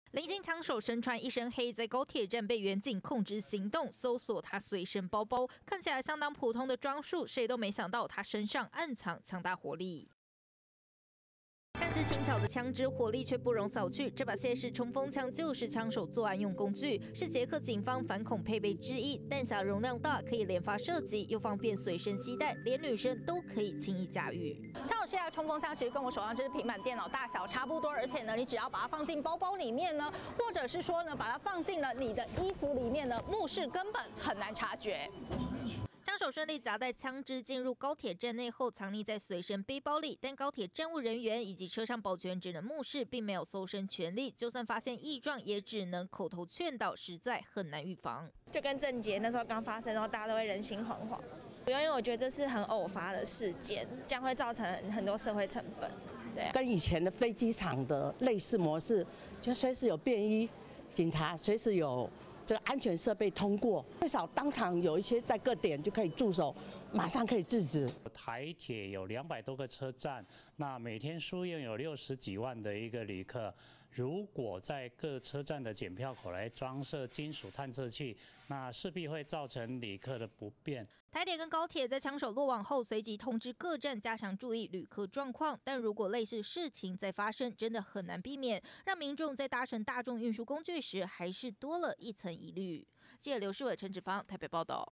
零星枪手身穿一身黑，在高铁站被远警控制行动，搜索他随身包包，看起来相当普通的装束，谁都没想到他身上暗藏强大火力。看似轻巧的枪支，火力却不容扫去。这把谢氏冲锋枪就是枪手作案用工具，是捷克警方反恐配备之一。弹匣容量大，可以连发射击，又方便随身携带，连女生都可以轻易驾驭。 枪手携带的冲锋枪其实跟我手上这支平板电脑大小差不多，而且呢，你只要把它放进包包里面呢，或者是说呢，把它放进了你的衣服里面呢，目视根本很难察觉。 枪手顺利夹带枪支进入高铁站内后，藏匿在随身背包里。但高铁站务人员以及车上保全只能目视，并没有搜身权利。就算发现异状，也只能口头劝导，实在很难预防。 就跟郑捷那时候刚发生，然后大家都会人心惶惶。因为我觉得这是很偶发的事件，这样会造成很多社会成本。对， 跟以前的飞机场的类似模式，就随时有便衣警察，随时有这个安全设备通过，最少当场有一些在各点就可以驻守，马上可以制止。 台铁有200多个车站，那每天输运有60几万的一个旅客，如果在各车站的检票口来装设金属探测器，那势必会造成旅客的不便。 台铁跟高铁在枪手落网后，随即通知各站加强注意旅客状况。但如果类似事情再发生，真的很难避免，让民众在搭乘大众运输工具时，还是多了一层疑虑。记者刘世伟、陈芷芳台北报道。